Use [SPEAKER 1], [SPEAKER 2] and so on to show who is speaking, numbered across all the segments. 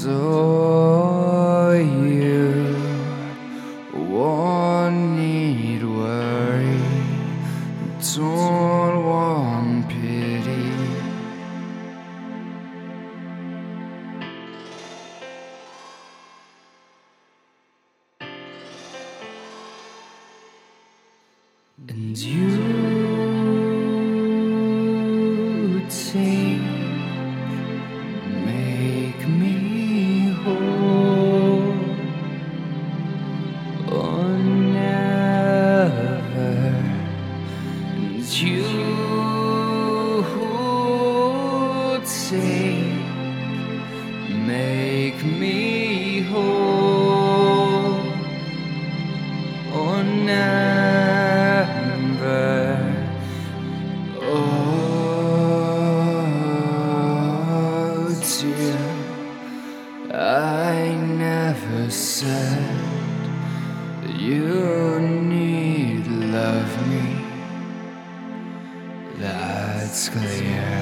[SPEAKER 1] Do you won't need worry, don't want pity. And you take, make me whole. Oh, never. And you take, make me whole. Oh, never. Oh dear, I never said that you need love me. That's clear.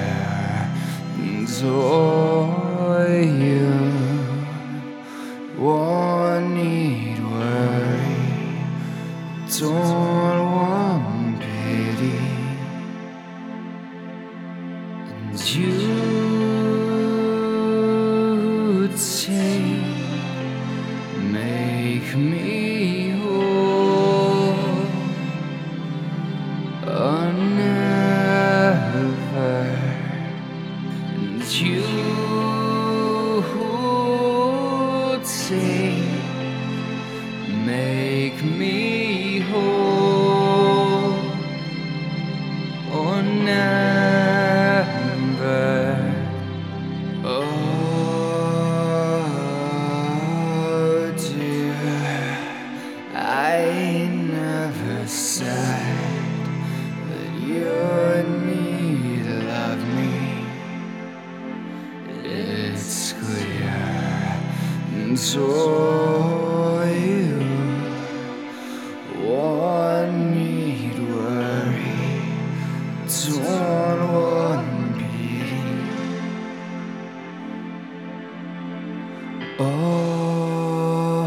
[SPEAKER 1] Do you won't need worry, don't want pity. And you take, make me whole. Oh, never. And you take, make me whole. Oh, never. Oh dear, I never said that you need to love me. It's clear. So you won't need worry, don't want pity. Oh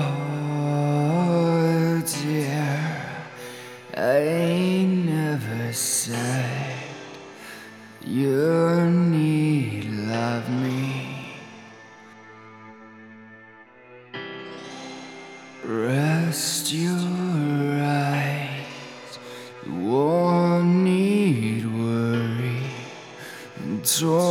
[SPEAKER 1] dear, I never said you need love me. Rest your eyes, you won't need worry, don't